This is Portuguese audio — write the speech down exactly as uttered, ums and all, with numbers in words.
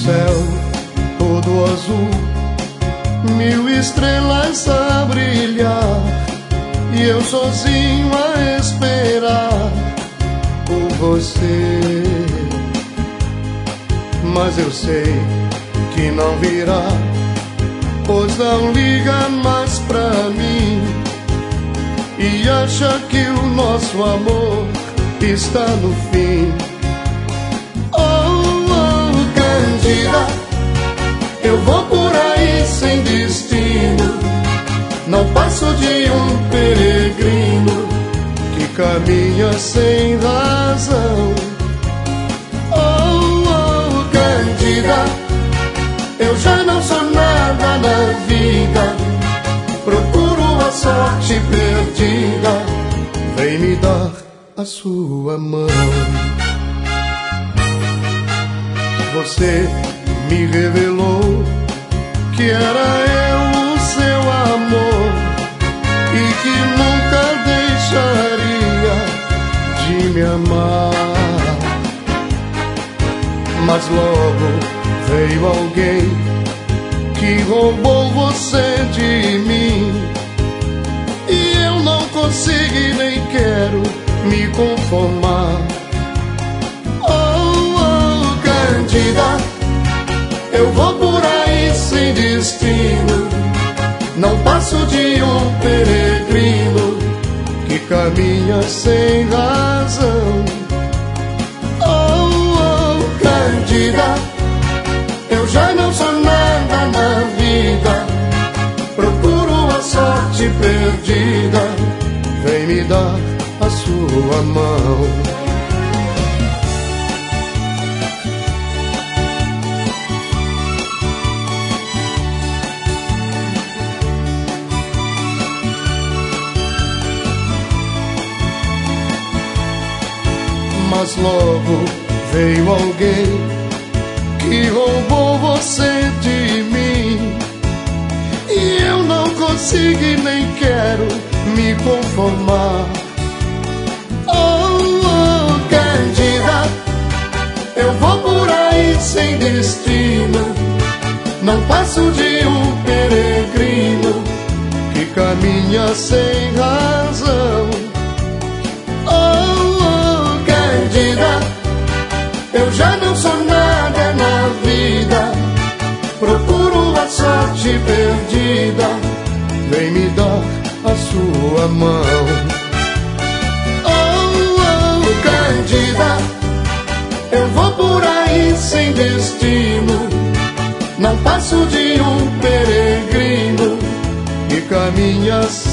céu todo azul, mil estrelas a brilhar, e eu sozinho a esperar por você. Mas eu sei que não virá, pois não liga mais pra mim, e acha que o nosso amor está no fim. Oh, oh, Cândida, eu vou por aí sem destino, não passo de um peregrino que caminha sem razão. Oh, oh, Cândida, eu já não sou nada na vida, procuro a sorte perdida, vem me dar a sua mão. Você me revelou que era eu o seu amor, e que nunca deixaria de me amar. Mas logo veio alguém que roubou você de mim, e eu não consigo e nem quero me conformar. Oh, oh, Cândida, eu vou por aí sem destino, não passo de um peregrino que caminha sem razão. Oh, oh, Cândida, eu já não sou nada na vida, procuro a sorte perdida, vem me dar a sua mão. Mas logo veio alguém que roubou você de mim, e eu não consigo e nem quero me conformar. Oh, oh, Cândida, eu vou por aí sem destino, não passo de um peregrino que caminha sem razão. Oh, oh, Cândida, eu já não sou nada na vida, procuro a sorte perdida, vem me dar a sua mão. Oh, oh, Cândida, eu vou por aí sem destino, não passo de um peregrino que caminha